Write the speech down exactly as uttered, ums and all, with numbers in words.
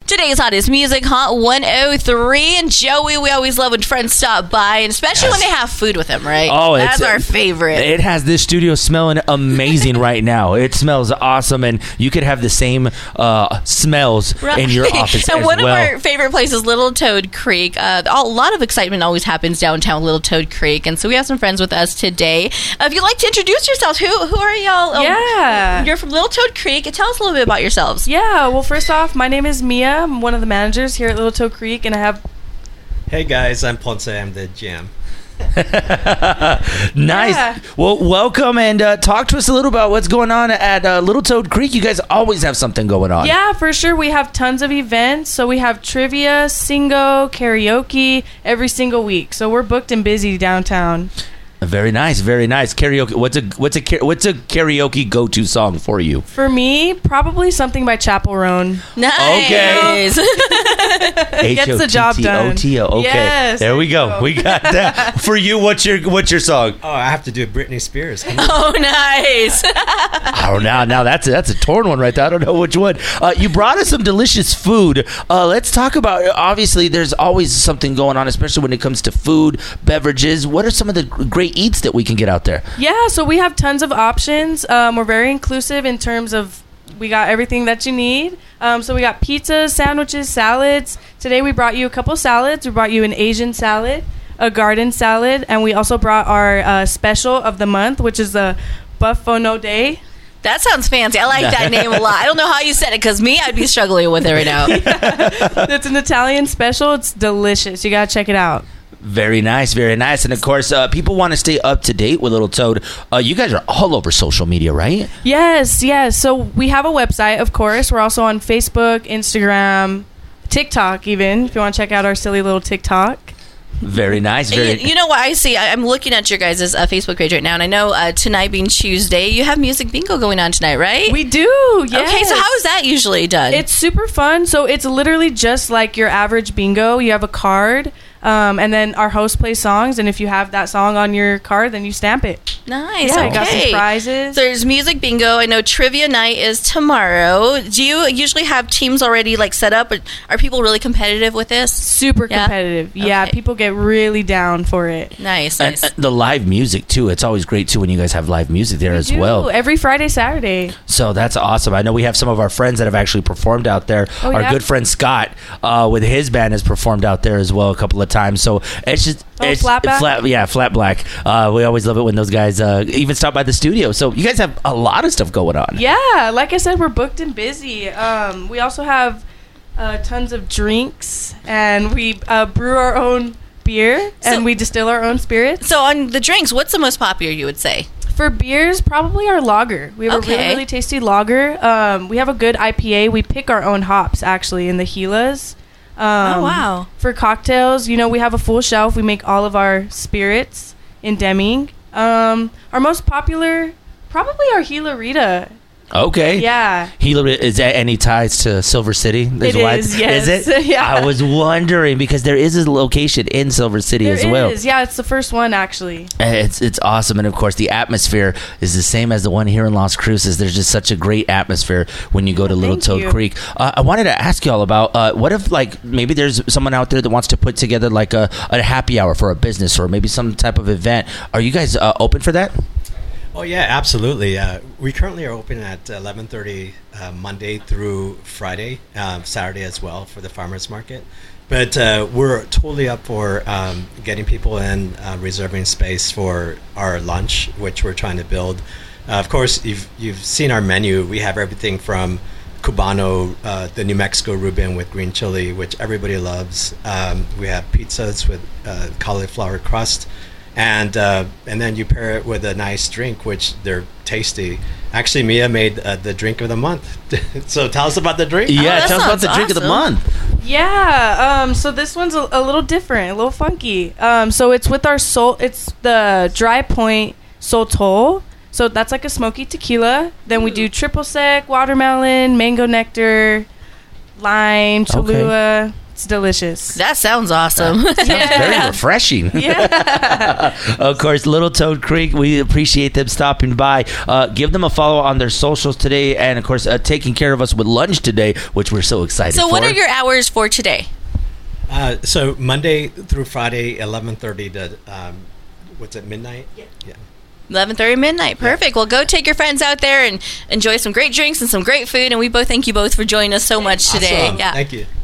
Today's hottest music, Hot one oh three. And Joey, we always love when friends stop by, and especially yes. when they have food with them, right? Oh, that's it's, our favorite. It has this studio smelling amazing right now. It smells awesome, and you could have the same uh, smells right. in your office and as one well. of our favorite places, Little Toad Creek. Uh, a lot of excitement always happens downtown Little Toad Creek, and so we have some friends with us today. Uh, if you'd like to introduce yourselves, who who are y'all? Um, yeah, you're from Little Toad Creek. Tell us a little bit about yourselves. Yeah, well, first off, my name is Mia. I'm one of the managers here at Little Toad Creek, and I have... Hey, guys, I'm Ponce. I'm the G M. Nice. Yeah. Well, welcome, and uh, talk to us a little about what's going on at uh, Little Toad Creek. You guys always have something going on. Yeah, for sure. We have tons of events. So we have trivia, singo, karaoke every single week. So we're booked and busy downtown. Very nice, very nice. Karaoke. What's a what's a what's a karaoke go-to song for you? For me, probably something by Chappell Roan. Nice. Okay. Gets the job done. H O T T O. Okay. Yes, there we go. go. We got that. For you, what's your what's your song? Oh, I have to do Britney Spears. Oh, nice. oh, now now that's a, that's a torn one right there. I don't know which one. Uh, you brought us some delicious food. Uh, let's talk about. Obviously, there's always something going on, especially when it comes to food, beverages. What are some of the great eats that we can get out there? Yeah, so we have tons of options. Um, we're very inclusive in terms of we got everything that you need. Um, so we got pizzas, sandwiches, salads. Today we brought you a couple salads. We brought you an Asian salad, a garden salad, and we also brought our uh, special of the month, which is the Buffalo Day. That sounds fancy. I like that name a lot. I don't know how you said it, because me, I'd be struggling with it right now. Yeah. It's an Italian special. It's delicious. You got to check it out. Very nice, very nice. And of course, uh, people want to stay up to date with Little Toad. Uh, you guys are all over social media, right? Yes, yes. So we have a website, of course. We're also on Facebook, Instagram, TikTok even, if you want to check out our silly little TikTok. Very nice. Very you, you know what I see? I, I'm looking at your guys' uh, Facebook page right now, and I know uh, tonight being Tuesday, you have music bingo going on tonight, right? We do, yes. Okay, so how is that usually done? It's super fun. So it's literally just like your average bingo. You have a card, um, and then our host plays songs, and if you have that song on your card, then you stamp it. Nice. Yeah, okay. I got some prizes. There's music bingo. I know trivia night is tomorrow. Do you usually have teams already like set up? Or are people really competitive with this? Super yeah? competitive. Yeah, okay. People get really down for it. Nice. And, nice. and the live music too. It's always great too when you guys have live music there we as do. well. Every Friday, Saturday. So that's awesome. I know we have some of our friends that have actually performed out there. Oh, our yeah? good friend Scott uh, with his band has performed out there as well a couple of times. So it's just oh, it's flat black? flat, yeah, flat black. Uh, we always love it when those guys uh, even stop by the studio. So you guys have a lot of stuff going on. Yeah, like I said, we're booked and busy. Um, we also have uh, tons of drinks, and we uh, brew our own beer, so, and we distill our own spirits. So on the drinks, what's the most popular, you would say? For beers, probably our lager. We have okay. a really, really tasty lager. Um, we have a good I P A. We pick our own hops, actually, in the Gilas. Um, oh, wow. For cocktails, you know, we have a full shelf. We make all of our spirits in Deming. Um, our most popular, probably our Gila Rita. Okay. Yeah. Gila, is there any ties to Silver City? It is, yes. Is it? Yeah. I was wondering because there is a location in Silver City there as well. Is. Yeah, it's the first one, actually. And it's it's awesome. And, of course, the atmosphere is the same as the one here in Las Cruces. There's just such a great atmosphere when you go to Little Thank Toad you. Creek. Uh, I wanted to ask y'all about uh, what if, like, maybe there's someone out there that wants to put together, like, a, a happy hour for a business or maybe some type of event. Are you guys uh, open for that? Oh yeah, absolutely. Uh, we currently are open at eleven thirty uh, Monday through Friday, uh, Saturday as well for the farmers market. But uh, we're totally up for um, getting people in, uh, reserving space for our lunch, which we're trying to build. Uh, of course, you've you've seen our menu. We have everything from Cubano, uh, the New Mexico Reuben with green chili, which everybody loves. Um, we have pizzas with uh, cauliflower crust. And uh, and then you pair it with a nice drink, which they're tasty. Actually, Mia made uh, the drink of the month. So tell us about the drink. Yeah, oh, tell us about the awesome. drink of the month. Yeah, um, so this one's a, a little different, a little funky. Um, so it's with our soul. It's the Dry Point Soltol. So that's like a smoky tequila. Then we do triple sec, watermelon, mango nectar, lime, Cholula. Okay. It's delicious. That sounds awesome. Sounds very refreshing. Yeah. Of course, Little Toad Creek, we appreciate them stopping by. Uh, give them a follow on their socials today, and of course, uh, taking care of us with lunch today, which we're so excited So for. what are your hours for today? Uh, so Monday through Friday, eleven thirty to um, what's it, midnight? Yeah. yeah. eleven thirty midnight. Perfect. Well, go take your friends out there and enjoy some great drinks and some great food. And we both thank you both for joining us so much today. Awesome. Yeah. Thank you.